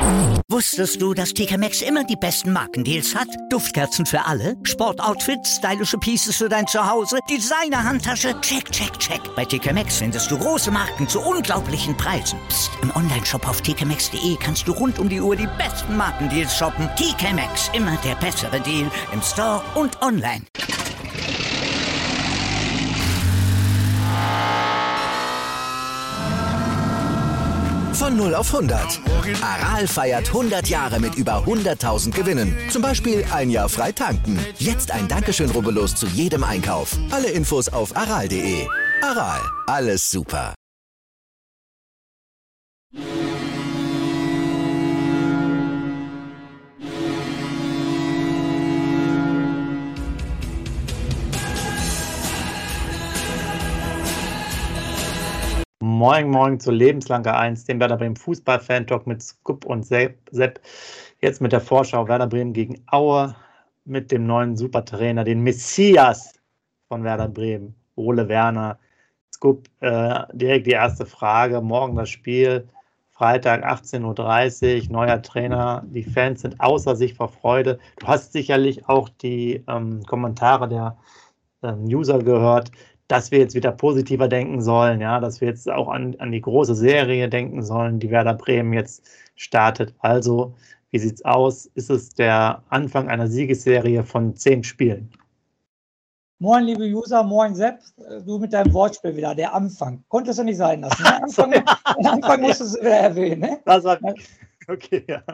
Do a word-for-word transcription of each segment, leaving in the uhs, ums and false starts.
Wusstest du, dass T K Maxx immer die besten Markendeals hat? Duftkerzen für alle, Sportoutfits, stylische Pieces für dein Zuhause, Designer-Handtasche, check, check, check. Bei T K Maxx findest du große Marken zu unglaublichen Preisen. Psst. Im Onlineshop auf t k maxx punkt d e kannst du rund um die Uhr die besten Markendeals shoppen. T K Maxx, immer der bessere Deal im Store und online. Von null auf hundert. Aral feiert hundert Jahre mit über hunderttausend Gewinnen. Zum Beispiel ein Jahr frei tanken. Jetzt ein Dankeschön, rubbellos zu jedem Einkauf. Alle Infos auf aral punkt de. Aral, alles super. Moin, moin zu Lebenslange eins, dem Werder Bremen Fußball-Fan-Talk mit Scoop und Sepp. Jetzt mit der Vorschau Werder Bremen gegen Aue mit dem neuen Supertrainer, den Messias von Werder Bremen, Ole Werner. Scoop, äh, direkt die erste Frage. Morgen das Spiel, Freitag achtzehn Uhr dreißig, neuer Trainer. Die Fans sind außer sich vor Freude. Du hast sicherlich auch die ähm, Kommentare der ähm, User gehört, dass wir jetzt wieder positiver denken sollen, ja, dass wir jetzt auch an, an die große Serie denken sollen, die Werder Bremen jetzt startet. Also, wie sieht's aus? Ist es der Anfang einer Siegesserie von zehn Spielen? Moin, liebe User, moin Sepp, du mit deinem Wortspiel wieder, der Anfang. Konntest du nicht sein lassen, ne? Anfang, den Anfang musstest du wieder erwähnen, ne? Das war, okay, ja.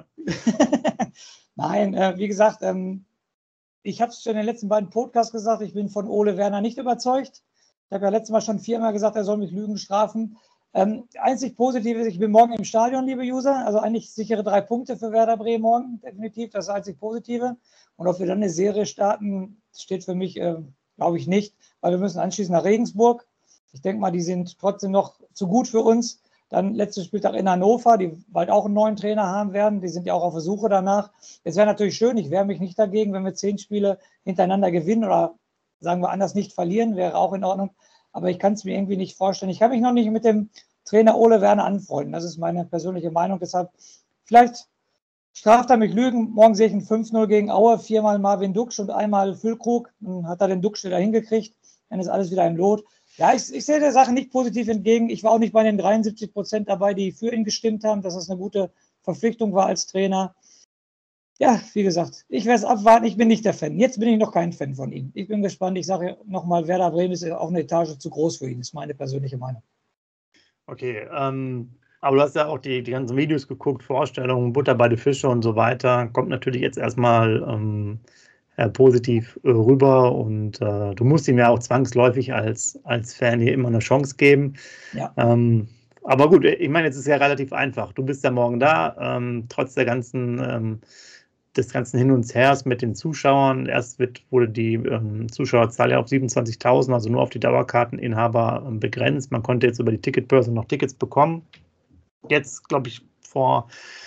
Nein, äh, wie gesagt, ähm, ich habe es schon in den letzten beiden Podcasts gesagt, ich bin von Ole Werner nicht überzeugt. Ich habe ja letztes Mal schon viermal gesagt, er soll mich Lügen strafen. Ähm, einzig positiv ist, ich bin morgen im Stadion, liebe User. Also eigentlich sichere drei Punkte für Werder Bremen morgen, definitiv. Das ist das einzig Positive. Und ob wir dann eine Serie starten, steht für mich, äh, glaube ich, nicht. Weil wir müssen anschließend nach Regensburg. Ich denke mal, die sind trotzdem noch zu gut für uns. Dann letzter Spieltag in Hannover, die bald auch einen neuen Trainer haben werden. Die sind ja auch auf der Suche danach. Es wäre natürlich schön, ich wehre mich nicht dagegen, wenn wir zehn Spiele hintereinander gewinnen oder sagen wir anders nicht verlieren, wäre auch in Ordnung. Aber ich kann es mir irgendwie nicht vorstellen. Ich kann mich noch nicht mit dem Trainer Ole Werner anfreunden. Das ist meine persönliche Meinung. Deshalb, vielleicht straft er mich Lügen. Morgen sehe ich ein fünf null gegen Aue, viermal Marvin Duksch und einmal Füllkrug. Dann hat er den Duksch wieder hingekriegt. Dann ist alles wieder im Lot. Ja, ich, ich sehe der Sache nicht positiv entgegen. Ich war auch nicht bei den dreiundsiebzig Prozent dabei, die für ihn gestimmt haben, dass das eine gute Verpflichtung war als Trainer. Ja, wie gesagt, ich werde es abwarten. Ich bin nicht der Fan. Jetzt bin ich noch kein Fan von ihm. Ich bin gespannt. Ich sage nochmal, Werder Bremen ist auch eine Etage zu groß für ihn. Das ist meine persönliche Meinung. Okay, ähm, aber du hast ja auch die, die ganzen Videos geguckt, Vorstellungen, Butter bei den Fische und so weiter. Kommt natürlich jetzt erstmal ähm, äh, positiv äh, rüber und äh, du musst ihm ja auch zwangsläufig als, als Fan hier immer eine Chance geben. Ja. Ähm, aber gut, ich meine, jetzt ist es ja relativ einfach. Du bist ja morgen da, ähm, trotz der ganzen ähm, des ganzen Hin und Hers mit den Zuschauern. Erst wird, wurde die ähm, Zuschauerzahl ja auf siebenundzwanzigtausend, also nur auf die Dauerkarteninhaber ähm, begrenzt. Man konnte jetzt über die Ticketbörse noch Tickets bekommen. Jetzt, glaube ich, vor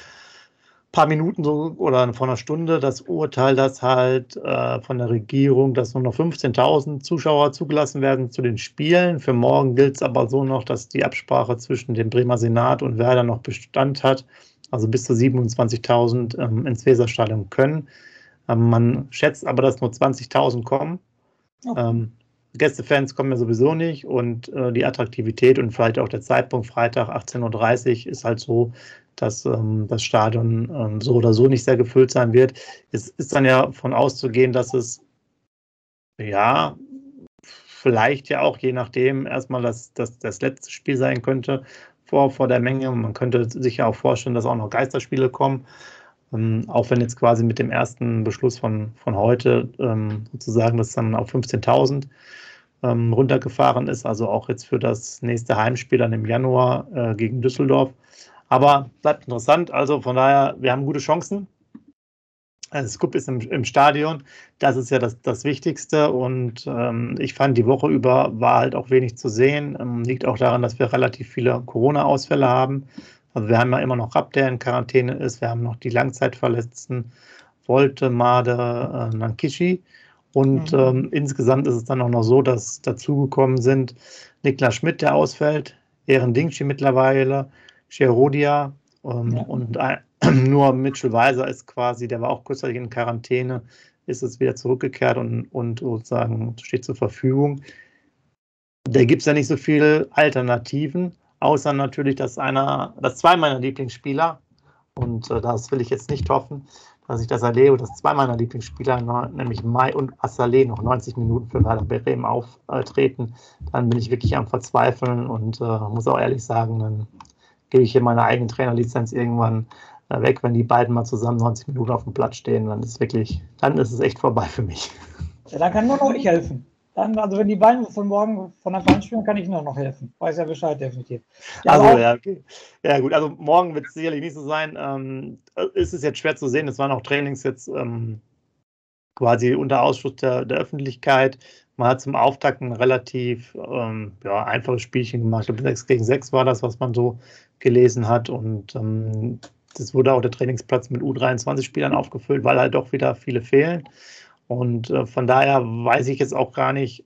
ein paar Minuten so, oder vor einer Stunde das Urteil, dass halt äh, von der Regierung, dass nur noch fünfzehntausend Zuschauer zugelassen werden zu den Spielen. Für morgen gilt es aber so noch, dass die Absprache zwischen dem Bremer Senat und Werder noch Bestand hat. Also bis zu siebenundzwanzigtausend ähm, ins Weserstadion können. Ähm, man schätzt aber, dass nur zwanzigtausend kommen. Okay. Ähm, Gästefans kommen ja sowieso nicht und äh, die Attraktivität und vielleicht auch der Zeitpunkt Freitag achtzehn Uhr dreißig ist halt so, dass ähm, das Stadion ähm, so oder so nicht sehr gefüllt sein wird. Es ist dann ja von auszugehen, dass es ja vielleicht ja auch je nachdem erstmal das, das, das letzte Spiel sein könnte, Vor, vor der Menge. Man könnte sich ja auch vorstellen, dass auch noch Geisterspiele kommen. Ähm, auch wenn jetzt quasi mit dem ersten Beschluss von, von heute ähm, sozusagen das dann auf fünfzehntausend ähm, runtergefahren ist. Also auch jetzt für das nächste Heimspiel dann im Januar äh, gegen Düsseldorf. Aber bleibt interessant. Also von daher, wir haben gute Chancen. Scoop ist im, im Stadion, das ist ja das, das Wichtigste und ähm, ich fand, die Woche über war halt auch wenig zu sehen, ähm, liegt auch daran, dass wir relativ viele Corona-Ausfälle haben, also wir haben ja immer noch Rapp, der in Quarantäne ist, wir haben noch die Langzeitverletzten, Wolte, Made, äh, Nankishi und mhm. ähm, insgesamt ist es dann auch noch so, dass dazugekommen sind Niklas Schmidt, der ausfällt, Ehren Dingshi mittlerweile, Cherodia ähm, ja. und ein Nur Mitchell Weiser ist quasi, der war auch kurzzeitig in Quarantäne, ist es wieder zurückgekehrt und, und sozusagen steht zur Verfügung. Da gibt es ja nicht so viele Alternativen, außer natürlich, dass einer, dass zwei meiner Lieblingsspieler, und äh, das will ich jetzt nicht hoffen, dass ich das erlebe, dass zwei meiner Lieblingsspieler, nämlich Mai und Assalé, noch neunzig Minuten für Werder Bremen auftreten, dann bin ich wirklich am Verzweifeln und äh, muss auch ehrlich sagen, dann gebe ich hier meine eigene Trainerlizenz irgendwann äh, weg, wenn die beiden mal zusammen neunzig Minuten auf dem Platz stehen, dann ist wirklich, dann ist es echt vorbei für mich. Ja, dann kann nur noch ich helfen. Dann, also wenn die beiden von morgen von Anfang an spielen, kann ich nur noch helfen. Weiß ja Bescheid, definitiv. Ja, also auch, ja, okay. Ja gut, also morgen wird es sicherlich nicht so sein. Ähm, ist es jetzt schwer zu sehen, es waren auch Trainings jetzt ähm, quasi unter Ausschluss der, der Öffentlichkeit. Man hat zum Auftakt ein relativ ähm, ja, einfaches Spielchen gemacht. Ich glaube, sechs gegen sechs war das, was man so gelesen hat. Und ähm, das wurde auch der Trainingsplatz mit U dreiundzwanzig-Spielern aufgefüllt, weil halt doch wieder viele fehlen. Und äh, von daher weiß ich jetzt auch gar nicht,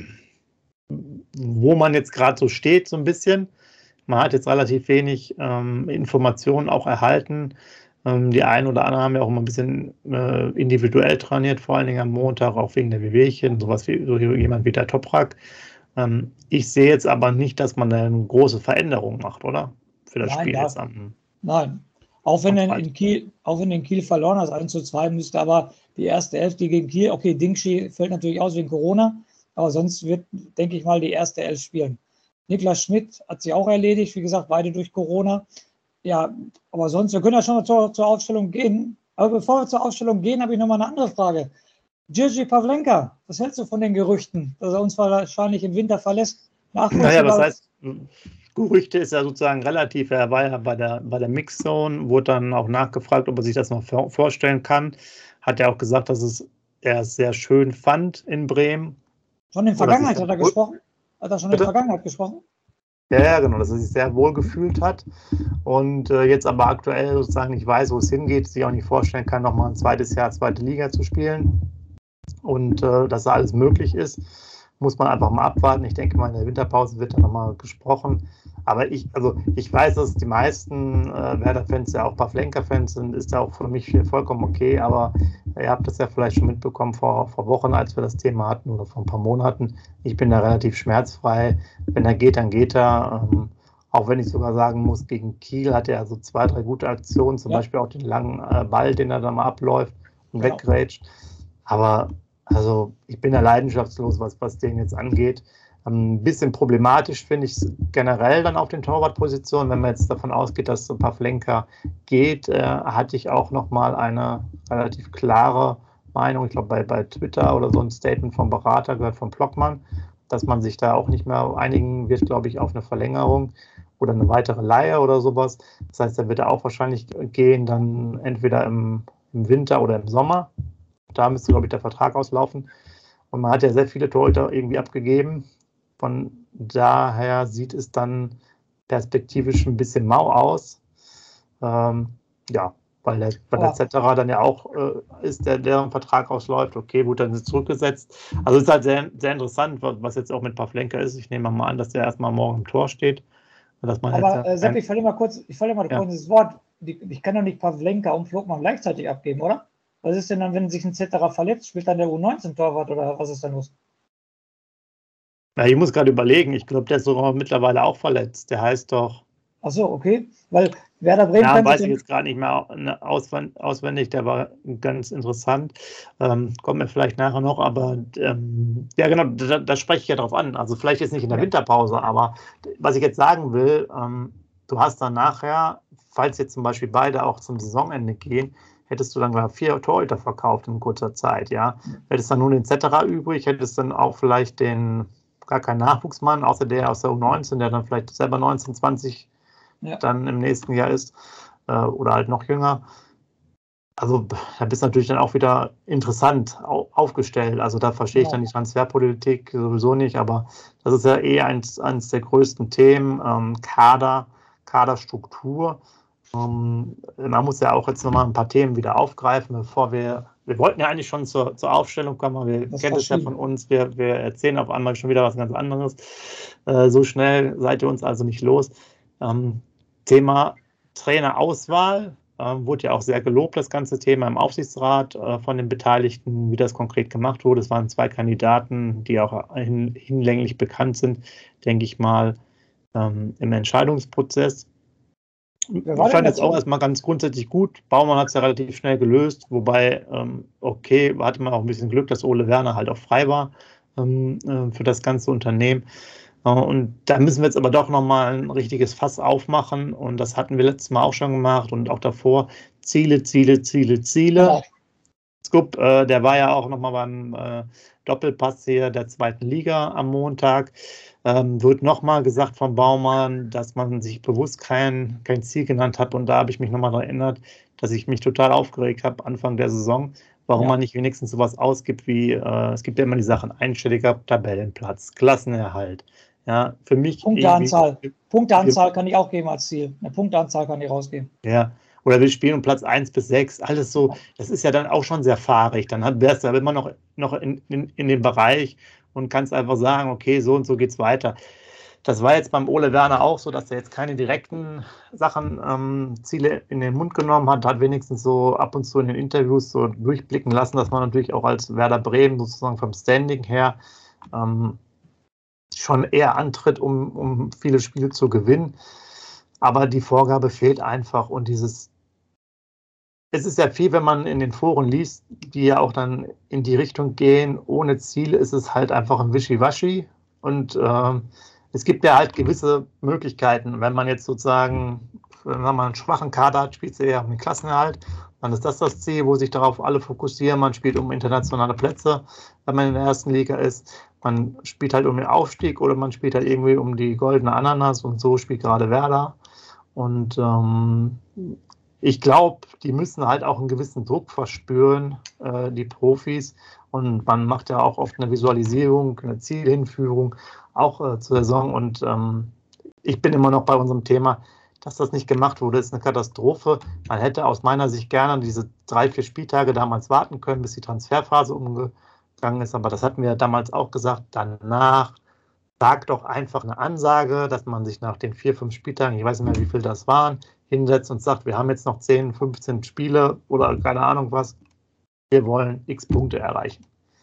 wo man jetzt gerade so steht, so ein bisschen. Man hat jetzt relativ wenig ähm, Informationen auch erhalten. Ähm, die einen oder anderen haben ja auch immer ein bisschen äh, individuell trainiert, vor allen Dingen am Montag, auch wegen der Wehwehchen, sowas wie so jemand wie der Toprak. Ähm, ich sehe jetzt aber nicht, dass man da eine große Veränderung macht, oder? Für das nein, Spiel darf, jetzt am. Nein. Auch wenn er in Kiel, auch wenn in Kiel verloren hat, eins zu zwei, müsste aber die erste Elf, die gegen Kiel, okay, Dingschi fällt natürlich aus wegen Corona, aber sonst wird, denke ich mal, die erste Elf spielen. Niklas Schmidt hat sich auch erledigt, wie gesagt, beide durch Corona. Ja, aber sonst, wir können ja schon mal zur, zur Aufstellung gehen. Aber bevor wir zur Aufstellung gehen, habe ich noch mal eine andere Frage. Jiří Pavlenka, was hältst du von den Gerüchten, dass er uns wahrscheinlich im Winter verlässt? Naja, was heißt, Gerüchte ist ja sozusagen relativ, er war ja bei der, bei der Mixzone, wurde dann auch nachgefragt, ob er sich das noch vorstellen kann. Hat ja auch gesagt, dass es er es sehr schön fand in Bremen. Schon in der Vergangenheit hat er gesprochen? Hat er schon in der Vergangenheit gesprochen? Ja, ja, genau, dass er sich sehr wohl gefühlt hat und äh, jetzt aber aktuell sozusagen nicht weiß, wo es hingeht, sich auch nicht vorstellen kann, nochmal ein zweites Jahr zweite Liga zu spielen und äh, dass da alles möglich ist, muss man einfach mal abwarten. Ich denke mal, in der Winterpause wird da nochmal gesprochen. Aber ich, also ich weiß, dass die meisten äh, Werder-Fans ja auch Pavlenka-Fans sind, ist ja auch für mich vollkommen okay, aber ihr habt das ja vielleicht schon mitbekommen vor, vor Wochen, als wir das Thema hatten oder vor ein paar Monaten. Ich bin da relativ schmerzfrei. Wenn er geht, dann geht er. Ähm, auch wenn ich sogar sagen muss, gegen Kiel hat er so zwei, drei gute Aktionen, zum ja. Beispiel auch den langen äh, Ball, den er da mal abläuft und ja. weggrätscht. Aber also ich bin ja leidenschaftslos, was, was den jetzt angeht. Ein bisschen problematisch finde ich es generell dann auf den Torwartpositionen. Wenn man jetzt davon ausgeht, dass Pavlenka geht, äh, hatte ich auch nochmal eine relativ klare Meinung, ich glaube bei, bei Twitter oder so ein Statement vom Berater gehört von Plockmann, dass man sich da auch nicht mehr einigen wird, glaube ich, auf eine Verlängerung oder eine weitere Leihe oder sowas. Das heißt, er wird auch wahrscheinlich gehen, dann entweder im, im Winter oder im Sommer. Da müsste, glaube ich, der Vertrag auslaufen. Und man hat ja sehr viele Torhüter irgendwie abgegeben. Von daher sieht es dann perspektivisch ein bisschen mau aus. Ähm, ja, weil der, weil der Zetterer dann ja auch äh, ist, der deren Vertrag ausläuft. Okay, gut, dann ist es zurückgesetzt. Also es ist halt sehr, sehr interessant, was jetzt auch mit Pavlenka ist. Ich nehme mal an, dass der erstmal morgen im Tor steht. Dass man Aber jetzt, äh, Sepp, ich falle mal kurz, ich falle mal ja. kurz das Wort. Ich kann doch nicht Pavlenka und Flugmann gleichzeitig abgeben, oder? Was ist denn dann, wenn sich ein Zetterer verletzt? Spielt dann der U neunzehn-Torwart oder was ist da los? Ja, ich muss gerade überlegen, ich glaube, der ist sogar mittlerweile auch verletzt. Der heißt doch. Ach so, okay. Weil Werder Bremen. Ja, weiß ich jetzt gerade nicht mehr auswendig, der war ganz interessant. Ähm, kommt mir vielleicht nachher noch, aber ähm, ja, genau, da, da spreche ich ja drauf an. Also, vielleicht jetzt nicht in der ja. Winterpause, aber was ich jetzt sagen will, ähm, du hast dann nachher, falls jetzt zum Beispiel beide auch zum Saisonende gehen, hättest du dann gleich vier Torhüter verkauft in kurzer Zeit, ja. Hättest dann nur den Zetterer übrig, hättest dann auch vielleicht den. Gar kein Nachwuchsmann, außer der aus der U neunzehn, der dann vielleicht selber neunzehn, zwanzig ja. dann im nächsten Jahr ist äh, oder halt noch jünger. Also da bist du natürlich dann auch wieder interessant au- aufgestellt. Also da verstehe ja. ich dann die Transferpolitik sowieso nicht, aber das ist ja eh eins, eins der größten Themen, ähm, Kader, Kaderstruktur. Ähm, man muss ja auch jetzt nochmal ein paar Themen wieder aufgreifen, bevor wir Wir wollten ja eigentlich schon zur, zur Aufstellung kommen, aber wir kennen es ja von uns. Wir, wir erzählen auf einmal schon wieder was ganz anderes. Äh, so schnell seid ihr uns also nicht los. Ähm, Thema Trainerauswahl Ähm, wurde ja auch sehr gelobt, das ganze Thema im Aufsichtsrat äh, von den Beteiligten, wie das konkret gemacht wurde. Es waren zwei Kandidaten, die auch hin, hinlänglich bekannt sind, denke ich mal, ähm, im Entscheidungsprozess. Ich fand jetzt auch erstmal ganz grundsätzlich gut. Baumann hat es ja relativ schnell gelöst, wobei, ähm, okay, hatte man auch ein bisschen Glück, dass Ole Werner halt auch frei war ähm, äh, für das ganze Unternehmen. Und da müssen wir jetzt aber doch nochmal ein richtiges Fass aufmachen. Und das hatten wir letztes Mal auch schon gemacht und auch davor. Ziele, Ziele, Ziele, Ziele. Ja. Scoop, äh, der war ja auch nochmal beim äh, Doppelpass hier der zweiten Liga am Montag. Ähm, wird nochmal gesagt vom Baumann, dass man sich bewusst kein, kein Ziel genannt hat. Und da habe ich mich nochmal daran erinnert, dass ich mich total aufgeregt habe Anfang der Saison, warum ja. man nicht wenigstens sowas ausgibt wie, äh, es gibt ja immer die Sachen, einstelliger Tabellenplatz, Klassenerhalt. Ja, für mich. Punkteanzahl. Punkteanzahl kann ich auch geben als Ziel. Eine Punkteanzahl kann ich rausgeben. Ja, oder wir spielen um Platz eins bis sechs, alles so. Das ist ja dann auch schon sehr fahrig. Dann wärst du aber immer noch, noch in, in, in dem Bereich und kannst einfach sagen, okay, so und so geht's weiter. Das war jetzt beim Ole Werner auch so, dass er jetzt keine direkten Sachen, ähm, Ziele in den Mund genommen hat, hat wenigstens so ab und zu in den Interviews so durchblicken lassen, dass man natürlich auch als Werder Bremen sozusagen vom Standing her ähm, schon eher antritt, um, um viele Spiele zu gewinnen. Aber die Vorgabe fehlt einfach. Und dieses, es ist ja viel, wenn man in den Foren liest, die ja auch dann in die Richtung gehen, ohne Ziele ist es halt einfach ein Wischiwaschi. Und ähm, es gibt ja halt gewisse Möglichkeiten. Wenn man jetzt sozusagen, wenn man einen schwachen Kader hat, spielt es eher um den Klassenerhalt. Dann ist das das Ziel, wo sich darauf alle fokussieren. Man spielt um internationale Plätze, wenn man in der ersten Liga ist. Man spielt halt um den Aufstieg oder man spielt halt irgendwie um die goldene Ananas und so spielt gerade Werder. Und ähm, ich glaube, die müssen halt auch einen gewissen Druck verspüren, äh, die Profis. Und man macht ja auch oft eine Visualisierung, eine Zielhinführung, auch äh, zur Saison. Und ähm, ich bin immer noch bei unserem Thema, dass das nicht gemacht wurde, ist eine Katastrophe. Man hätte aus meiner Sicht gerne diese drei, vier Spieltage damals warten können, bis die Transferphase umgegangen ist. Aber das hatten wir damals auch gesagt. Danach sagt doch einfach eine Ansage, dass man sich nach den vier, fünf Spieltagen, ich weiß nicht mehr, wie viel das waren, hinsetzt und sagt, wir haben jetzt noch zehn, fünfzehn Spiele oder keine Ahnung was. Wir wollen x Punkte erreichen.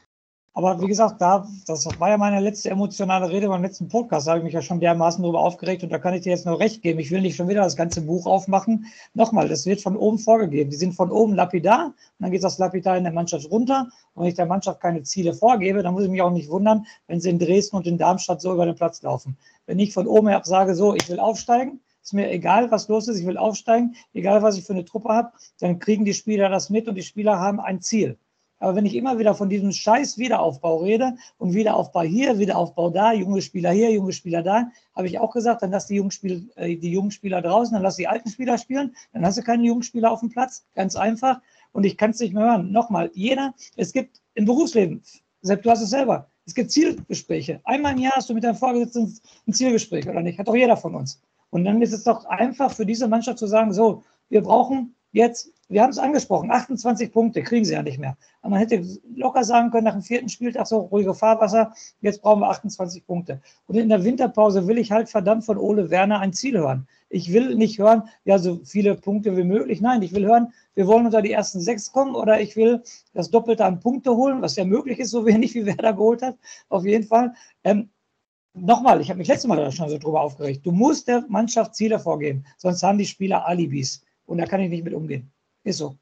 Aber wie gesagt, da, das war ja meine letzte emotionale Rede beim letzten Podcast, da habe ich mich ja schon dermaßen darüber aufgeregt und da kann ich dir jetzt nur recht geben. Ich will nicht schon wieder das ganze Buch aufmachen. Nochmal, das wird von oben vorgegeben. Die sind von oben lapidar und dann geht das lapidar in der Mannschaft runter. Und wenn ich der Mannschaft keine Ziele vorgebe, dann muss ich mich auch nicht wundern, wenn sie in Dresden und in Darmstadt so über den Platz laufen. Wenn ich von oben her sage, so, ich will aufsteigen, ist mir egal, was los ist, ich will aufsteigen, egal, was ich für eine Truppe habe, dann kriegen die Spieler das mit und die Spieler haben ein Ziel. Aber wenn ich immer wieder von diesem scheiß Wiederaufbau rede und Wiederaufbau hier, Wiederaufbau da, junge Spieler hier, junge Spieler da, habe ich auch gesagt, dann lass die jungen, Spiel, äh, die jungen Spieler draußen, dann lass die alten Spieler spielen, dann hast du keine jungen Spieler auf dem Platz, ganz einfach. Und ich kann es nicht mehr hören. Nochmal, jeder, es gibt im Berufsleben, Sepp, du hast es selber, es gibt Zielgespräche. Einmal im Jahr hast du mit deinem Vorgesetzten ein Zielgespräch, oder nicht? Hat doch jeder von uns. Und dann ist es doch einfach für diese Mannschaft zu sagen, so, wir brauchen jetzt, wir haben es angesprochen, achtundzwanzig Punkte, kriegen sie ja nicht mehr. Aber man hätte locker sagen können, nach dem vierten Spieltag so, ruhige Fahrwasser, jetzt brauchen wir achtundzwanzig Punkte. Und in der Winterpause will ich halt verdammt von Ole Werner ein Ziel hören. Ich will nicht hören, ja, so viele Punkte wie möglich. Nein, ich will hören, wir wollen unter die ersten sechs kommen oder ich will das Doppelte an Punkte holen, was ja möglich ist, so wenig wie Werder geholt hat, auf jeden Fall. Ähm, Nochmal, ich habe mich letztes Mal da schon so drüber aufgeregt. Du musst der Mannschaft Ziele vorgeben, sonst haben die Spieler Alibis. Und da kann ich nicht mit umgehen. Ist so.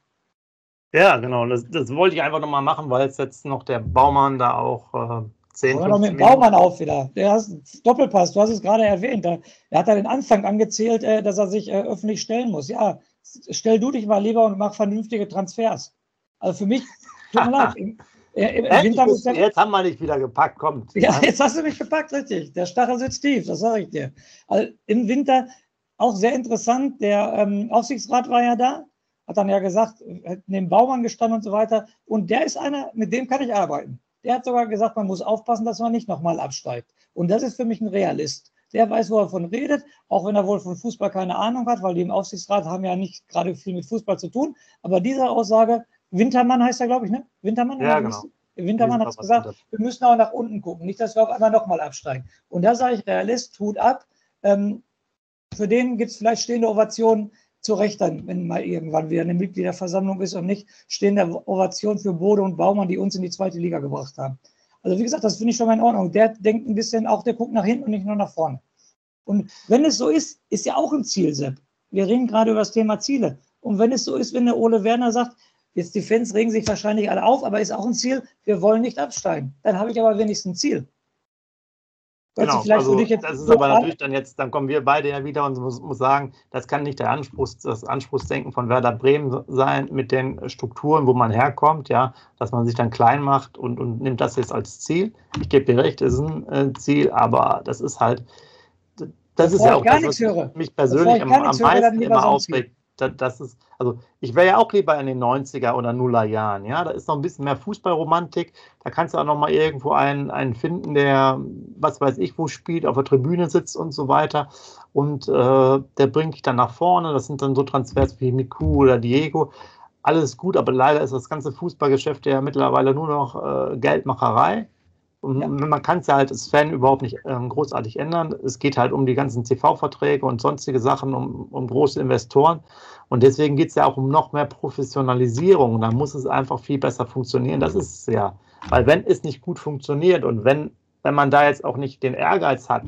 Ja, genau. Das, das wollte ich einfach nochmal machen, weil es jetzt noch der Baumann da auch äh, zehn, Hör doch mit dem Baumann auf wieder. Der hat Doppelpass, du hast es gerade erwähnt. Er hat da den Anfang angezählt, äh, dass er sich äh, öffentlich stellen muss. Ja, stell du dich mal lieber und mach vernünftige Transfers. Also für mich, tut mir leid. Im, äh, im äh, Winter muss der, jetzt haben wir dich wieder gepackt, kommt. Ja, jetzt hast du mich gepackt, richtig. Der Stachel sitzt tief, das sage ich dir. Also im Winter auch sehr interessant, der ähm, Aufsichtsrat war ja da, hat dann ja gesagt, neben Baumann gestanden und so weiter. Und der ist einer, mit dem kann ich arbeiten. Der hat sogar gesagt, man muss aufpassen, dass man nicht nochmal absteigt. Und das ist für mich ein Realist. Der weiß, wo er von redet, auch wenn er wohl von Fußball keine Ahnung hat, weil die im Aufsichtsrat haben ja nicht gerade viel mit Fußball zu tun. Aber diese Aussage, Wintermann heißt er, glaube ich, ne? Wintermann? Ja, genau. Wintermann hat es gesagt, wir müssen auch nach unten gucken, nicht, dass wir auf einmal nochmal absteigen. Und da sage ich, Realist, Hut ab. Ähm, für den gibt es vielleicht stehende Ovationen. zu Recht dann, wenn mal irgendwann wieder eine Mitgliederversammlung ist und nicht stehende Ovation für Bode und Baumann, die uns in die zweite Liga gebracht haben. Also wie gesagt, das finde ich schon mal in Ordnung. Der denkt ein bisschen auch, der guckt nach hinten und nicht nur nach vorne. Und wenn es so ist, ist ja auch ein Ziel, Sepp. Wir reden gerade über das Thema Ziele. Und wenn es so ist, wenn der Ole Werner sagt, jetzt die Fans regen sich wahrscheinlich alle auf, aber ist auch ein Ziel, wir wollen nicht absteigen. Dann habe ich aber wenigstens ein Ziel. Genau, also das ist aber natürlich dann jetzt, dann kommen wir beide ja wieder und muss, muss sagen, das kann nicht der Anspruch, das Anspruchsdenken von Werder Bremen sein mit den Strukturen, wo man herkommt, ja, dass man sich dann klein macht und, und nimmt das jetzt als Ziel. Ich gebe dir recht, es ist ein äh, Ziel, aber das ist halt, das Bevor ist ja auch das, was höre. mich persönlich am, am meisten höre, immer aufregt. Das ist, also ich wäre ja auch lieber in den neunziger oder Nuller Jahren, ja, da ist noch ein bisschen mehr Fußballromantik, da kannst du auch noch mal irgendwo einen, einen finden, der, was weiß ich, wo spielt, auf der Tribüne sitzt und so weiter und äh, der bringt dich dann nach vorne, das sind dann so Transfers wie Miku oder Diego, alles gut, aber leider ist das ganze Fußballgeschäft ja mittlerweile nur noch äh, Geldmacherei. Und ja. Man kann es ja halt als Fan überhaupt nicht ähm, großartig ändern. Es geht halt um die ganzen T V-Verträge und sonstige Sachen, um, um große Investoren. Und deswegen geht es ja auch um noch mehr Professionalisierung. Da muss es einfach viel besser funktionieren. Das ist es ja. Weil wenn es nicht gut funktioniert und wenn, wenn man da jetzt auch nicht den Ehrgeiz hat,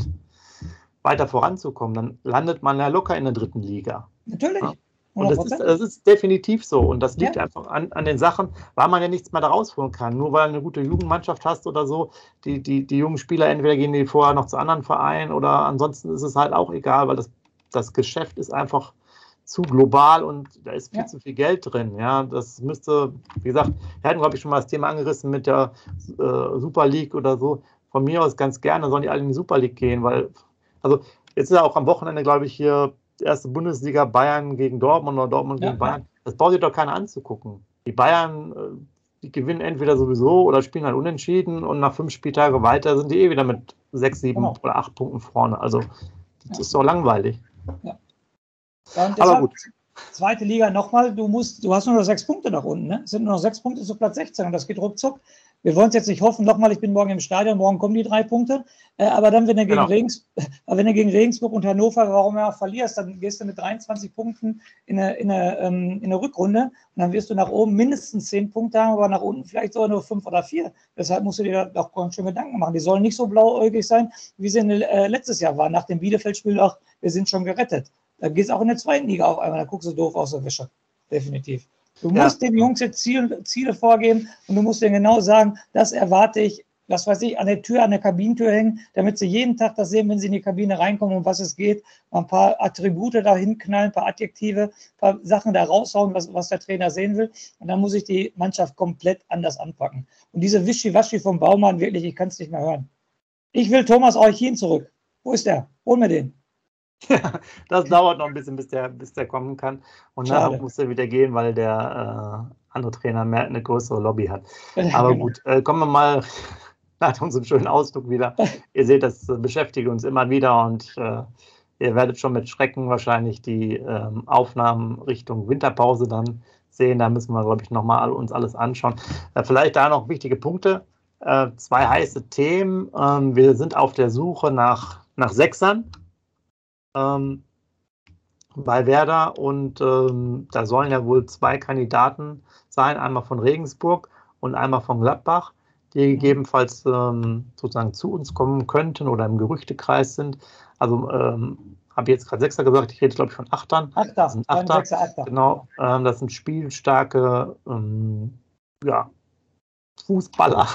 weiter voranzukommen, dann landet man ja locker in der dritten Liga. Natürlich. Ja? Und das ist, das ist definitiv so. Und das liegt ja. einfach an, an den Sachen, weil man ja nichts mehr da rausholen kann. Nur weil du eine gute Jugendmannschaft hast oder so, die, die, die jungen Spieler, entweder gehen die vorher noch zu anderen Vereinen oder ansonsten ist es halt auch egal, weil das, das Geschäft ist einfach zu global und da ist viel ja. zu viel Geld drin. Ja, das müsste, wie gesagt, wir hatten, glaube ich, schon mal das Thema angerissen mit der äh, Super League oder so. Von mir aus ganz gerne sollen die alle in die Super League gehen, weil, also jetzt ist ja auch am Wochenende, glaube ich, hier erste Bundesliga Bayern gegen Dortmund oder Dortmund ja, gegen Bayern. Ja. Das braucht sich doch keiner anzugucken. Die Bayern, die gewinnen entweder sowieso oder spielen halt unentschieden und nach fünf Spieltagen weiter sind die eh wieder mit sechs, sieben genau. oder acht Punkten vorne. Also das ja. ist doch langweilig. Ja. Ja, aber gut. Zweite Liga nochmal, du musst, du hast nur noch sechs Punkte nach unten, ne? Es sind nur noch sechs Punkte zu Platz sechzehn und das geht ruckzuck. Wir wollen es jetzt nicht hoffen, nochmal, ich bin morgen im Stadion, morgen kommen die drei Punkte, äh, aber dann, wenn du, gegen genau. Regens, wenn du gegen Regensburg und Hannover, warum ja auch verlierst, dann gehst du mit dreiundzwanzig Punkten in eine, in, eine, ähm, in eine Rückrunde und dann wirst du nach oben mindestens zehn Punkte haben, aber nach unten vielleicht sogar nur fünf oder vier. Deshalb musst du dir da auch ganz schön Gedanken machen. Die sollen nicht so blauäugig sein, wie sie in, äh, letztes Jahr waren, nach dem Bielefeld-Spiel, ach, wir sind schon gerettet. Da geht es auch in der zweiten Liga auf einmal, da guckst du doof aus der Wäsche. Definitiv. Du ja. musst den Jungs jetzt Ziel, Ziele vorgeben und du musst denen genau sagen, das erwarte ich, was weiß ich, an der Tür, an der Kabinentür hängen, damit sie jeden Tag das sehen, wenn sie in die Kabine reinkommen, um was es geht, mal ein paar Attribute da hinknallen, ein paar Adjektive, ein paar Sachen da raushauen, was, was der Trainer sehen will. Und dann muss ich die Mannschaft komplett anders anpacken. Und diese Wischiwaschi vom Baumann, wirklich, ich kann es nicht mehr hören. Ich will Thomas Euchin zurück. Wo ist der? Hol mir den. Ja, das dauert noch ein bisschen, bis der, bis der kommen kann. Und dann muss er wieder gehen, weil der äh, andere Trainer mehr eine größere Lobby hat. Aber genau. gut, äh, kommen wir mal nach unserem schönen Ausflug wieder. Ihr seht, das beschäftigt uns immer wieder und äh, ihr werdet schon mit Schrecken wahrscheinlich die äh, Aufnahmen Richtung Winterpause dann sehen. Da müssen wir, glaube ich, nochmal uns alles anschauen. Äh, vielleicht da noch wichtige Punkte. Äh, zwei heiße Themen. Ähm, wir sind auf der Suche nach, nach Sechsern. Ähm, bei Werder und ähm, da sollen ja wohl zwei Kandidaten sein, einmal von Regensburg und einmal von Gladbach, die gegebenenfalls ähm, sozusagen zu uns kommen könnten oder im Gerüchtekreis sind. Also ähm, habe ich jetzt gerade Sechser gesagt, ich rede glaube ich von Achtern. Achter, das sind Achter, Sechser, Achter. Genau, ähm, das sind spielstarke ähm, ja, Fußballer.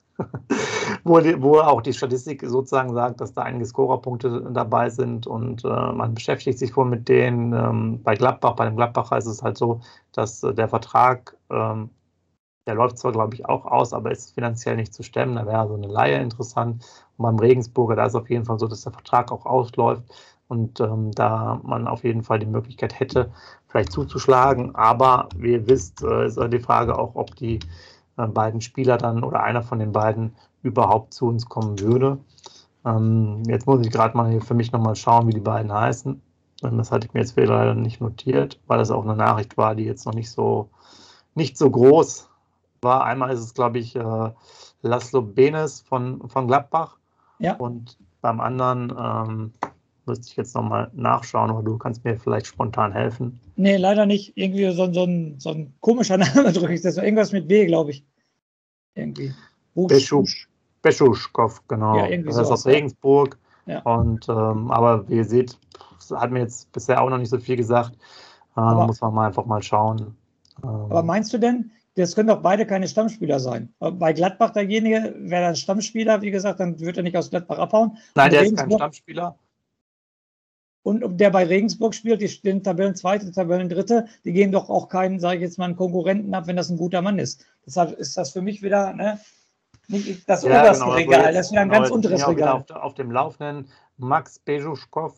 wo, die, wo auch die Statistik sozusagen sagt, dass da einige Scorerpunkte dabei sind und äh, man beschäftigt sich wohl mit denen. Ähm, bei Gladbach, bei dem Gladbacher ist es halt so, dass äh, der Vertrag, ähm, der läuft zwar, glaube ich, auch aus, aber ist finanziell nicht zu stemmen. Da wäre so eine Leihe interessant. Und beim Regensburger, da ist auf jeden Fall so, dass der Vertrag auch ausläuft und ähm, da man auf jeden Fall die Möglichkeit hätte, vielleicht zuzuschlagen. Aber wie ihr wisst, äh, ist die Frage auch, ob die beiden Spieler dann oder einer von den beiden überhaupt zu uns kommen würde. Ähm, jetzt muss ich gerade mal hier für mich nochmal schauen, wie die beiden heißen. Das hatte ich mir jetzt leider nicht notiert, weil das auch eine Nachricht war, die jetzt noch nicht so, nicht so groß war. Einmal ist es, glaube ich, äh, Laszlo Benes von, von Gladbach. Ja. Und beim anderen, ähm, müsste ich jetzt nochmal nachschauen, aber du kannst mir vielleicht spontan helfen. Nee, leider nicht. Irgendwie so, so, ein, so ein komischer Name drücke ich das. Irgendwas mit W, glaube ich. Irgendwie. Beschuschkow, genau. Ja, irgendwie das ist sowas, aus Regensburg. Ja. Und, ähm, aber wie ihr seht, hat mir jetzt bisher auch noch nicht so viel gesagt. Äh, aber, muss man mal einfach mal schauen. Ähm, aber meinst du denn, das können doch beide keine Stammspieler sein? Bei Gladbach derjenige wäre dann Stammspieler, wie gesagt, dann wird er nicht aus Gladbach abhauen. Nein, und der ist kein Stammspieler. Und der bei Regensburg spielt, die stehen Tabellenzweite, Tabellendritte, die geben doch auch keinen, sage ich jetzt mal, einen Konkurrenten ab, wenn das ein guter Mann ist. Deshalb ist das für mich wieder, ne, nicht das ja, oberste genau, Regal, jetzt, das ist wieder ein genau, ganz unteres Regal. Auf, auf dem Laufenden, Max Beschuschkow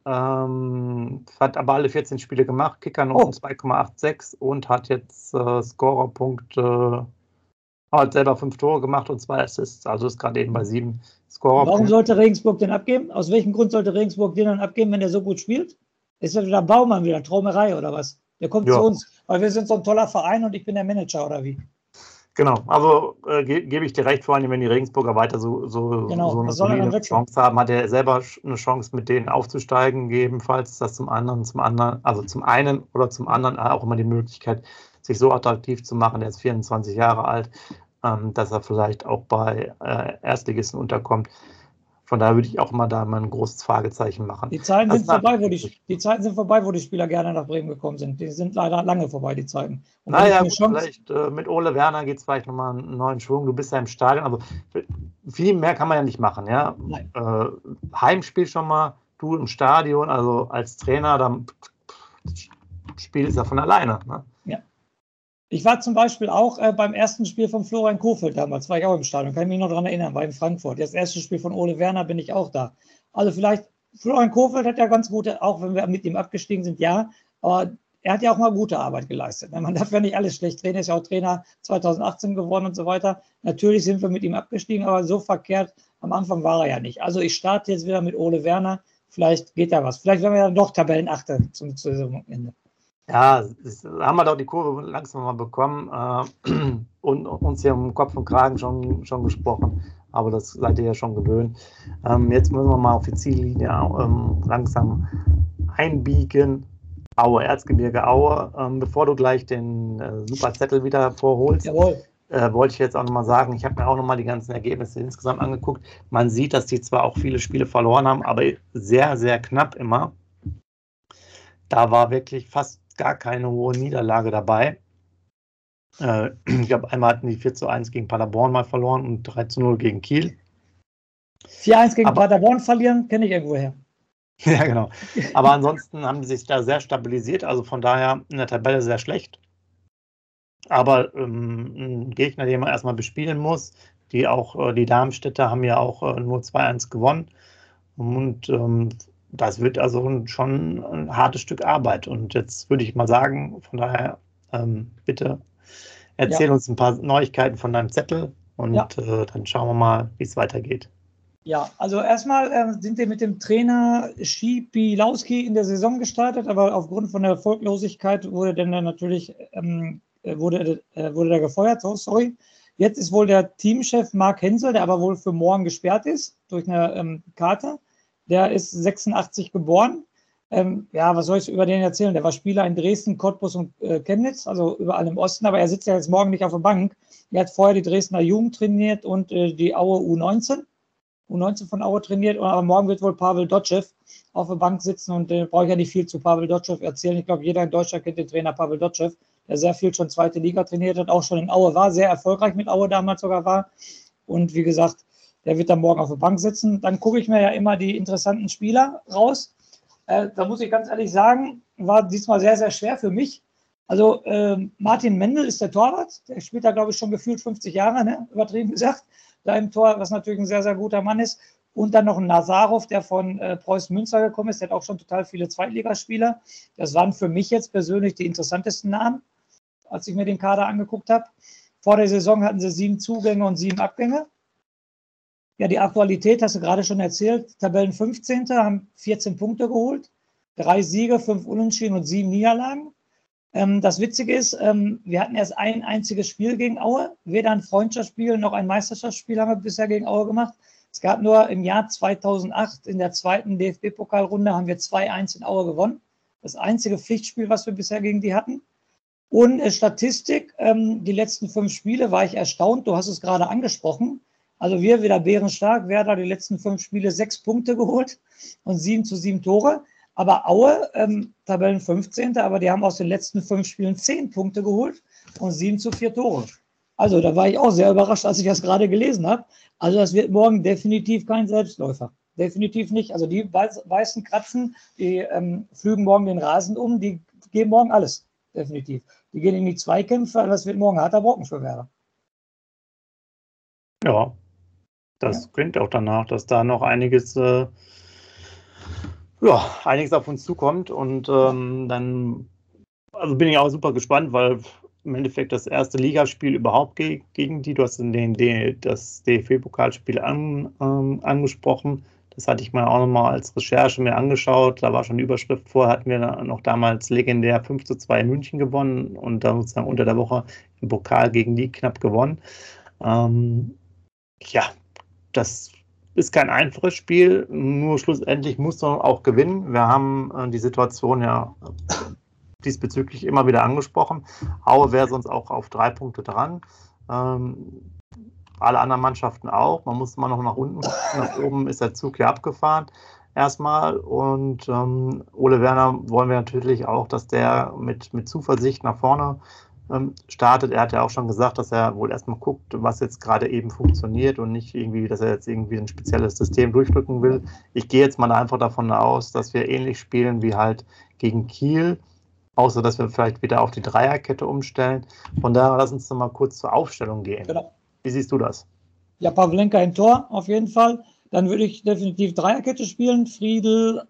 ähm, hat aber alle vierzehn Spiele gemacht, Kickernoten oh. zwei Komma sechsundachtzig und hat jetzt äh, Scorerpunkte, hat selber fünf Tore gemacht und zwei Assists, also ist gerade eben bei sieben Scorer. Warum sollte Regensburg den abgeben? Aus welchem Grund sollte Regensburg den dann abgeben, wenn der so gut spielt? Ist das wieder Baumann wieder, Traumerei oder was? Der kommt ja. zu uns, weil wir sind so ein toller Verein und ich bin der Manager oder wie? Genau, also äh, ge gebe ich dir recht, vor allem wenn die Regensburger weiter so, so, genau, so eine solide Chance haben, hat er selber eine Chance, mit denen aufzusteigen, gegebenenfalls ist das zum anderen, zum anderen, also zum einen oder zum anderen auch immer die Möglichkeit, sich so attraktiv zu machen, der ist vierundzwanzig Jahre alt, ähm, dass er vielleicht auch bei äh, Erstligisten unterkommt. Von daher würde ich auch mal da mal ein großes Fragezeichen machen. Die Zeiten, sind vorbei, wo die, die Zeiten sind vorbei, wo die Spieler gerne nach Bremen gekommen sind. Die sind leider lange vorbei, die Zeiten. Und naja, gut, Chance... vielleicht äh, mit Ole Werner geht es vielleicht nochmal einen neuen Schwung. Du bist ja im Stadion, also viel mehr kann man ja nicht machen. Ja? Äh, Heimspiel schon mal, du im Stadion, also als Trainer, dann Spiel ist ja von alleine. Ne? Ja. Ich war zum Beispiel auch äh, beim ersten Spiel von Florian Kohfeldt damals, war ich auch im Stadion, kann ich mich noch daran erinnern, war in Frankfurt. Das erste Spiel von Ole Werner bin ich auch da. Also vielleicht, Florian Kohfeldt hat ja ganz gute, auch wenn wir mit ihm abgestiegen sind, ja, aber er hat ja auch mal gute Arbeit geleistet. Man darf ja nicht alles schlecht reden, er ist ja auch Trainer zweitausendachtzehn geworden und so weiter. Natürlich sind wir mit ihm abgestiegen, aber so verkehrt am Anfang war er ja nicht. Also ich starte jetzt wieder mit Ole Werner, vielleicht geht da was. Vielleicht werden wir dann doch Tabellenachter zum Saisonende. Ja, das haben wir doch die Kurve langsam mal bekommen äh, und uns hier um Kopf und Kragen schon, schon gesprochen, aber das seid ihr ja schon gewöhnt. Ähm, jetzt müssen wir mal auf die Ziellinie ähm, langsam einbiegen. Aue, Erzgebirge Aue. Ähm, bevor du gleich den äh, Superzettel wieder vorholst, äh, wollte ich jetzt auch nochmal sagen, ich habe mir auch nochmal die ganzen Ergebnisse insgesamt angeguckt. Man sieht, dass die zwar auch viele Spiele verloren haben, aber sehr, sehr knapp immer. Da war wirklich fast gar keine hohe Niederlage dabei. Äh, ich glaube, einmal hatten die vier zu eins gegen Paderborn mal verloren und drei zu null gegen Kiel. vier eins gegen Aber, Paderborn verlieren, kenne ich irgendwoher. Ja, genau. Aber ansonsten haben die sich da sehr stabilisiert, also von daher in der Tabelle sehr schlecht. Aber ähm, ein Gegner, den man erstmal bespielen muss, die auch, äh, die Darmstädter haben ja auch äh, nur zwei eins gewonnen. Und ähm, das wird also schon ein hartes Stück Arbeit. Und jetzt würde ich mal sagen, von daher, ähm, bitte erzähl ja. uns ein paar Neuigkeiten von deinem Zettel und ja. äh, dann schauen wir mal, wie es weitergeht. Ja, also erstmal äh, sind wir mit dem Trainer Schipilowski in der Saison gestartet, aber aufgrund von der Erfolglosigkeit wurde dann natürlich ähm, wurde, äh, wurde der gefeuert. So, sorry. Jetzt ist wohl der Teamchef Marc Hensel, der aber wohl für morgen gesperrt ist durch eine ähm, Karte. Der ist sechsundachtzig geboren. Ähm, ja, was soll ich über den erzählen? Der war Spieler in Dresden, Cottbus und äh, Chemnitz, also überall im Osten, aber er sitzt ja jetzt morgen nicht auf der Bank. Er hat vorher die Dresdner Jugend trainiert und äh, die Aue U neunzehn. U neunzehn von Aue trainiert, aber morgen wird wohl Pavel Dotschew auf der Bank sitzen und äh, brauche ich ja nicht viel zu Pavel Dotschew erzählen. Ich glaube, jeder in Deutschland kennt den Trainer Pavel Dotschew, der sehr viel schon zweite Liga trainiert hat, auch schon in Aue war, sehr erfolgreich mit Aue damals sogar war. Und wie gesagt, der wird dann morgen auf der Bank sitzen. Dann gucke ich mir ja immer die interessanten Spieler raus. Äh, da muss ich ganz ehrlich sagen, war diesmal sehr, sehr schwer für mich. Also äh, Martin Mendel ist der Torwart. Der spielt da, glaube ich, schon gefühlt fünfzig Jahre, ne? Übertrieben gesagt. Da im Tor, was natürlich ein sehr, sehr guter Mann ist. Und dann noch ein Nazarov, der von äh, Preußen Münster gekommen ist. Der hat auch schon total viele Zweitligaspieler. Das waren für mich jetzt persönlich die interessantesten Namen, als ich mir den Kader angeguckt habe. Vor der Saison hatten sie sieben Zugänge und sieben Abgänge. Ja, die Aktualität hast du gerade schon erzählt. Tabellen fünfzehnten haben vierzehn Punkte geholt. Drei Siege, fünf Unentschieden und sieben Niederlagen. Ähm, das Witzige ist, ähm, wir hatten erst ein einziges Spiel gegen Aue. Weder ein Freundschaftsspiel noch ein Meisterschaftsspiel haben wir bisher gegen Aue gemacht. Es gab nur im Jahr zweitausendacht in der zweiten D F B-Pokalrunde haben wir zwei eins in Aue gewonnen. Das einzige Pflichtspiel, was wir bisher gegen die hatten. Und äh, Statistik, ähm, die letzten fünf Spiele war ich erstaunt. Du hast es gerade angesprochen. Also wir wieder bärenstark. Werder die letzten fünf Spiele sechs Punkte geholt und sieben zu sieben Tore. Aber Aue, ähm, Tabellen fünfzehnte aber die haben aus den letzten fünf Spielen zehn Punkte geholt und sieben zu vier Tore. Also da war ich auch sehr überrascht, als ich das gerade gelesen habe. Also das wird morgen definitiv kein Selbstläufer. Definitiv nicht. Also die weißen Kratzen, die ähm, flügen morgen den Rasen um, die geben morgen alles. Definitiv. Die gehen in die Zweikämpfe, das wird morgen ein harter Brocken für Werder. Ja, das ja. klingt auch danach, dass da noch einiges, äh, ja, einiges auf uns zukommt. Und ähm, dann also bin ich auch super gespannt, weil im Endeffekt das erste Ligaspiel überhaupt ge- gegen die, du hast den, den, das D F B-Pokalspiel an, ähm, angesprochen. Das hatte ich mir auch nochmal als Recherche mir angeschaut. Da war schon die Überschrift vorher, hatten wir noch damals legendär fünf zu zwei in München gewonnen und dann sozusagen unter der Woche im Pokal gegen die knapp gewonnen. Ähm, ja, das ist kein einfaches Spiel, nur schlussendlich muss man auch gewinnen. Wir haben äh, die Situation ja diesbezüglich immer wieder angesprochen. Aue wäre sonst auch auf drei Punkte dran. Ähm, alle anderen Mannschaften auch. Man muss immer noch nach unten gucken. Nach oben ist der Zug ja abgefahren erstmal. Und ähm, Ole Werner wollen wir natürlich auch, dass der mit, mit Zuversicht nach vorne ähm, startet. Er hat ja auch schon gesagt, dass er wohl erstmal guckt, was jetzt gerade eben funktioniert und nicht irgendwie, dass er jetzt irgendwie ein spezielles System durchdrücken will. Ich gehe jetzt mal einfach davon aus, dass wir ähnlich spielen wie halt gegen Kiel. Außer, dass wir vielleicht wieder auf die Dreierkette umstellen. Von daher lass uns noch mal kurz zur Aufstellung gehen. Genau. Wie siehst du das? Ja, Pavlenka im Tor auf jeden Fall. Dann würde ich definitiv Dreierkette spielen. Friedel,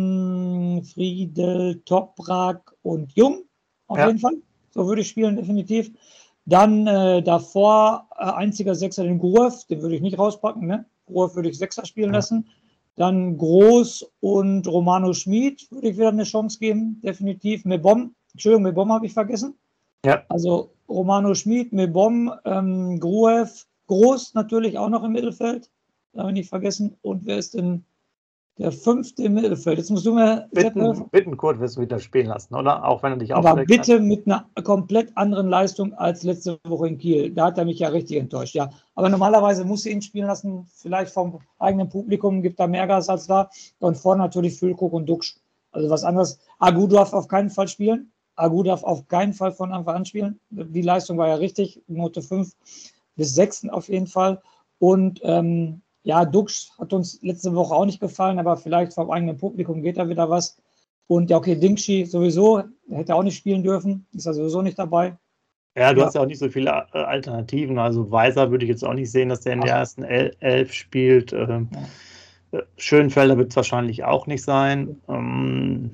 ähm, Friedel, Toprak und Jung auf ja. jeden Fall. So würde ich spielen, definitiv. Dann äh, davor äh, einziger Sechser den Gruev, den würde ich nicht rauspacken. Ne? Gruev würde ich Sechser spielen ja. lassen. Dann Groß und Romano Schmid würde ich wieder eine Chance geben, definitiv. Mebom, Entschuldigung, Mebom habe ich vergessen. Ja. Also Romano Schmid, Mebom, ähm, Gruev, Groß natürlich auch noch im Mittelfeld, da habe ich nicht vergessen. Und wer ist denn der fünfte im Mittelfeld? Jetzt musst du mir Bitten, Bittenkurt wirst du wieder spielen lassen, oder? Auch wenn er dich aufgeregt hat. Aber bitte mit einer komplett anderen Leistung als letzte Woche in Kiel. Da hat er mich ja richtig enttäuscht, ja. Aber normalerweise muss sie ihn spielen lassen, vielleicht vom eigenen Publikum, gibt da mehr Gas als da. Und vorne natürlich Füllkrug und Duxch. Also was anderes. Agu darf auf keinen Fall spielen. Agu darf auf keinen Fall von Anfang an spielen. Die Leistung war ja richtig. Note fünf bis sechs auf jeden Fall. Und ähm, ja, Duxch hat uns letzte Woche auch nicht gefallen, aber vielleicht vom eigenen Publikum geht da wieder was. Und ja, okay, Dingschi sowieso, hätte auch nicht spielen dürfen, ist ja sowieso nicht dabei. Ja, du ja. hast ja auch nicht so viele Alternativen. Also Weiser würde ich jetzt auch nicht sehen, dass der in der Ach. ersten Elf spielt. Ähm, ja. Schönfelder wird es wahrscheinlich auch nicht sein. Ähm,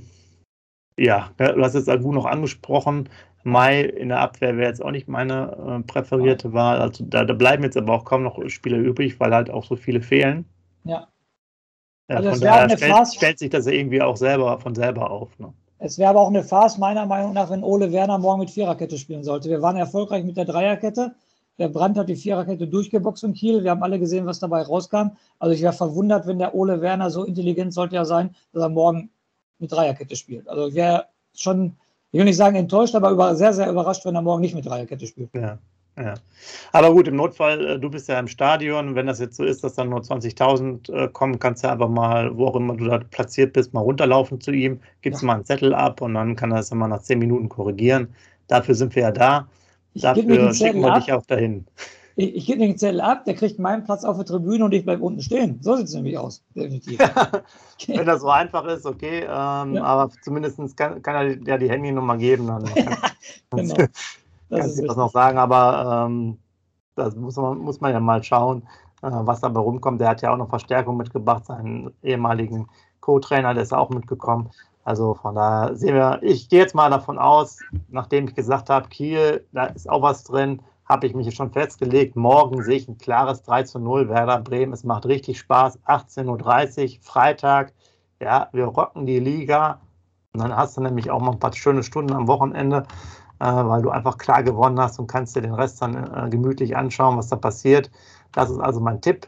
ja, du hast jetzt Agu noch angesprochen. Mai in der Abwehr wäre jetzt auch nicht meine äh, präferierte Wahl. Also da, da bleiben jetzt aber auch kaum noch Spieler übrig, weil halt auch so viele fehlen. Ja. ja also von daher stellt, stellt sich das ja irgendwie auch selber von selber auf. Ne? Es wäre aber auch eine Farce, meiner Meinung nach, wenn Ole Werner morgen mit Viererkette spielen sollte. Wir waren erfolgreich mit der Dreierkette. Der Brandt hat die Viererkette durchgeboxt in Kiel. Wir haben alle gesehen, was dabei rauskam. Also ich wäre verwundert, wenn der Ole Werner, so intelligent sollte er sein, dass er morgen mit Dreierkette spielt. Also ich wäre schon... Ich will nicht sagen enttäuscht, aber über, sehr, sehr überrascht, wenn er morgen nicht mit Dreierkette spielt. Ja, ja. Aber gut, im Notfall, du bist ja im Stadion. Wenn das jetzt so ist, dass dann nur zwanzigtausend äh, kommen, kannst du einfach mal, wo auch immer du da platziert bist, mal runterlaufen zu ihm, gibst ja. mal einen Zettel ab und dann kann er das immer nach zehn Minuten korrigieren. Dafür sind wir ja da. Ich Dafür schicken wir ab. dich auch dahin. Ich, ich gebe den Zettel ab, der kriegt meinen Platz auf der Tribüne und ich bleibe unten stehen. So sieht es nämlich aus, definitiv. Wenn das so einfach ist, okay, ähm, ja. aber zumindest kann, kann er ja die Handynummer geben, dann kann, genau. das kannst du das noch sagen, aber ähm, das muss man, muss man ja mal schauen, äh, was dabei rumkommt. Der hat ja auch noch Verstärkung mitgebracht, seinen ehemaligen Co-Trainer, der ist auch mitgekommen. Also von daher sehen wir, ich gehe jetzt mal davon aus, nachdem ich gesagt habe, Kiel, da ist auch was drin, habe ich mich schon festgelegt, morgen sehe ich ein klares drei zu null Werder Bremen. Es macht richtig Spaß, achtzehn Uhr dreißig, Freitag. Ja, wir rocken die Liga. Und dann hast du nämlich auch mal ein paar schöne Stunden am Wochenende, äh, weil du einfach klar gewonnen hast und kannst dir den Rest dann äh, gemütlich anschauen, was da passiert. Das ist also mein Tipp.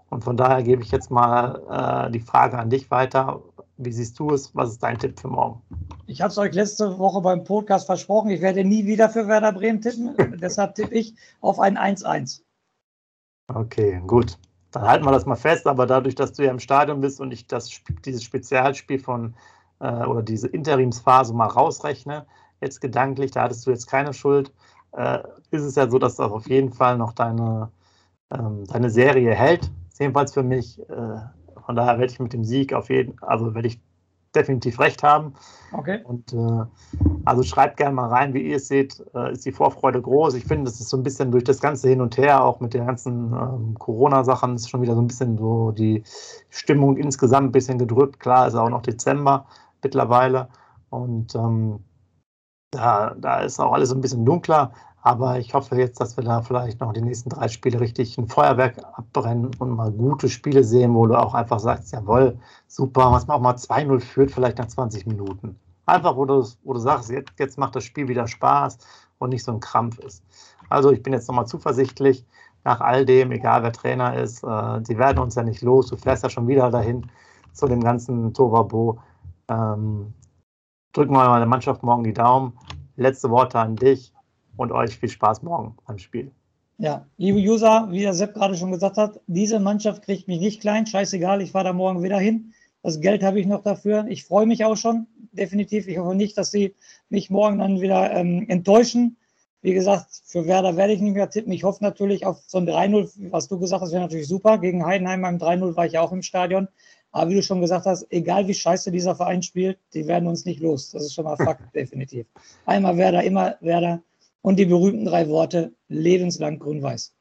Und von daher gebe ich jetzt mal äh, die Frage an dich weiter. Wie siehst du es? Was ist dein Tipp für morgen? Ich habe es euch letzte Woche beim Podcast versprochen. Ich werde nie wieder für Werder Bremen tippen. Deshalb tippe ich auf ein eins eins. Okay, gut. Dann halten wir das mal fest. Aber dadurch, dass du ja im Stadion bist und ich das, dieses Spezialspiel von äh, oder diese Interimsphase mal rausrechne, jetzt gedanklich, da hattest du jetzt keine Schuld, äh, ist es ja so, dass das auf jeden Fall noch deine, ähm, deine Serie hält. Jedenfalls für mich. Äh, von daher werde ich mit dem Sieg auf jeden, also werde ich definitiv recht haben. Okay. Und äh, also schreibt gerne mal rein, wie ihr es seht, äh, ist die Vorfreude groß. Ich finde, das ist so ein bisschen durch das ganze Hin und Her, auch mit den ganzen ähm, Corona-Sachen, ist schon wieder so ein bisschen so die Stimmung insgesamt ein bisschen gedrückt. Klar, ist auch noch Dezember mittlerweile. Und ähm, da, da ist auch alles so ein bisschen dunkler. Aber ich hoffe jetzt, dass wir da vielleicht noch die nächsten drei Spiele richtig ein Feuerwerk abbrennen und mal gute Spiele sehen, wo du auch einfach sagst, jawohl, super, was man auch mal zwei null führt, vielleicht nach zwanzig Minuten. Einfach, wo du, wo du sagst, jetzt, jetzt macht das Spiel wieder Spaß und nicht so ein Krampf ist. Also ich bin jetzt nochmal zuversichtlich, nach all dem, egal wer Trainer ist, äh, die werden uns ja nicht los, du fährst ja schon wieder dahin zu dem ganzen Tohuwabohu. Ähm, drücken wir mal der Mannschaft morgen die Daumen. Letzte Worte an dich. Und euch viel Spaß morgen beim Spiel. Ja, liebe User, wie der Sepp gerade schon gesagt hat, diese Mannschaft kriegt mich nicht klein. Scheißegal, ich fahre da morgen wieder hin. Das Geld habe ich noch dafür. Ich freue mich auch schon, definitiv. Ich hoffe nicht, dass sie mich morgen dann wieder ähm, enttäuschen. Wie gesagt, für Werder werde ich nicht mehr tippen. Ich hoffe natürlich auf so ein drei null, was du gesagt hast, wäre natürlich super. Gegen Heidenheim beim drei null war ich ja auch im Stadion. Aber wie du schon gesagt hast, egal wie scheiße dieser Verein spielt, die werden uns nicht los. Das ist schon mal Fakt, definitiv. Einmal Werder, immer Werder. Und die berühmten drei Worte, lebenslang grün-weiß.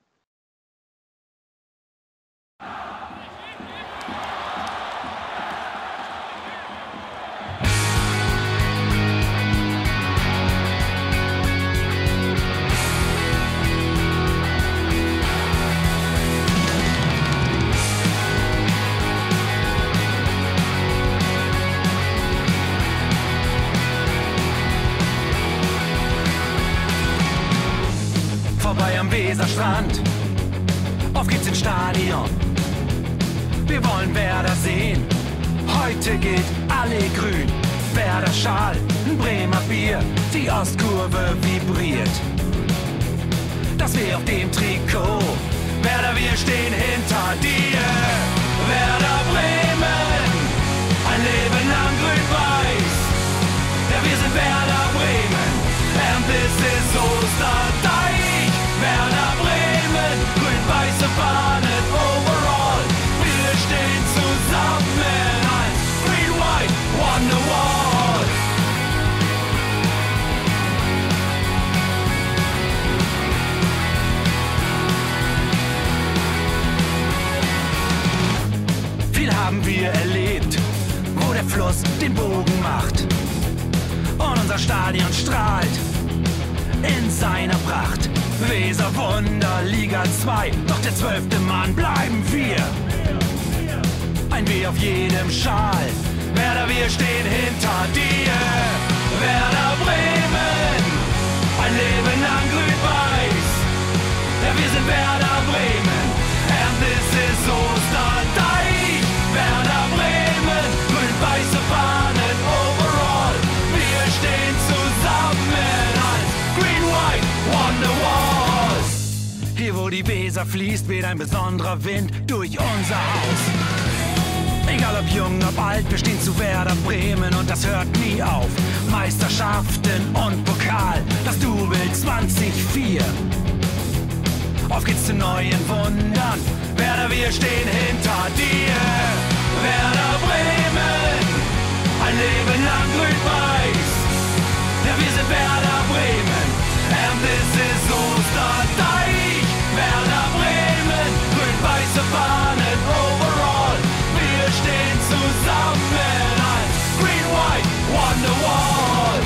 Am Weserstrand, auf geht's ins Stadion. Wir wollen Werder sehen, heute gilt alle grün. Werder Schal, ein Bremer Bier, die Ostkurve vibriert. Das weh auf dem Trikot, Werder, wir stehen hinter dir. Werder Bremen, ein Leben lang grün-weiß. Ja, wir sind Werder Bremen, and this is Osterdeich. Werder Bremen, grün-weiße Fahnen overall. Wir stehen zusammen als Green-White Wonderwall. Viel haben wir erlebt, wo der Fluss den Bogen macht. Und unser Stadion strahlt in seiner Pracht. Weser Wunder, Liga zwei, doch der zwölfte Mann bleiben wir. Ein W auf jedem Schal, Werder, wir stehen hinter dir. Werder Bremen, ein Leben lang grün-weiß. Ja, wir sind Werder Bremen, and this is Osterdeich. Werder Bremen, grün-weiße Fahnen overall. Wir stehen zusammen als Green-White Wonderwall. Hier wo die Weser fließt, weht ein besonderer Wind durch unser Haus. Egal ob jung, ob alt, wir stehen zu Werder Bremen und das hört nie auf. Meisterschaften und Pokal, das Double zwanzig vier. Auf geht's zu neuen Wundern, Werder, wir stehen hinter dir. Werder Bremen, ein Leben lang grün-weiß. Ja, wir sind Werder Bremen, and this is Osterdeich. Werder Bremen, grün-weiße Fahnen overall. Wir stehen zusammen als Green-White Wonderwall.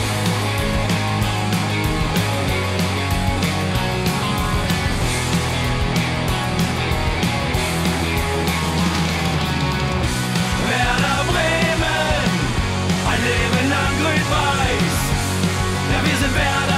Werder Bremen, ein Leben lang grün-weiß. Ja, wir sind Werder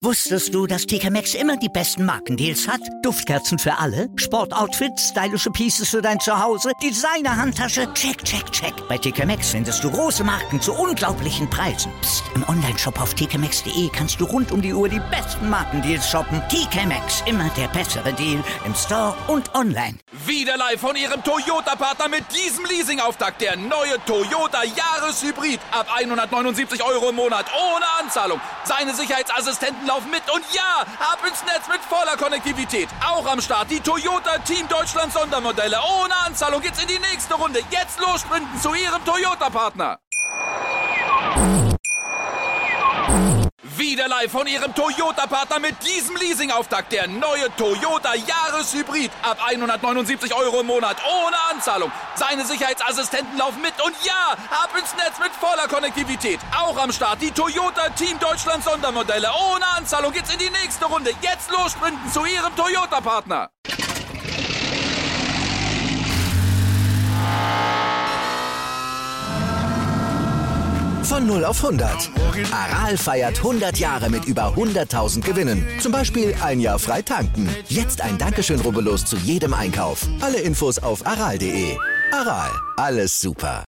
Wusstest du, dass T K Maxx immer die besten Markendeals hat? Duftkerzen für alle, Sportoutfits, stylische Pieces für dein Zuhause, Designer-Handtasche, check, check, check. Bei T K Maxx findest du große Marken zu unglaublichen Preisen. Psst. Im Onlineshop auf t k maxx punkt de kannst du rund um die Uhr die besten Markendeals shoppen. T K Maxx, immer der bessere Deal im Store und online. Wieder live von Ihrem Toyota-Partner mit diesem Leasing-Auftakt. Der neue Toyota Jahreshybrid. Ab hundertneunundsiebzig Euro im Monat ohne Anzahlung. Seine Sicherheitsassistenten laufen mit und ja, ab ins Netz mit voller Konnektivität. Auch am Start die Toyota Team Deutschland Sondermodelle. Ohne Anzahlung geht's in die nächste Runde. Jetzt los sprinten zu Ihrem Toyota-Partner. Wieder live von Ihrem Toyota-Partner mit diesem Leasing-Auftakt. Der neue Toyota Jahreshybrid. Ab hundertneunundsiebzig Euro im Monat ohne Anzahlung. Seine Sicherheitsassistenten laufen mit und ja, ab ins Netz mit voller Konnektivität. Auch am Start die Toyota Team Deutschland Sondermodelle. Ohne Anzahlung geht's in die nächste Runde. Jetzt los sprinten zu Ihrem Toyota-Partner. Von null auf hundert. Aral feiert hundert Jahre mit über hunderttausend Gewinnen. Zum Beispiel ein Jahr frei tanken. Jetzt ein Dankeschön, rubbellos zu jedem Einkauf. Alle Infos auf aral punkt de. Aral, alles super.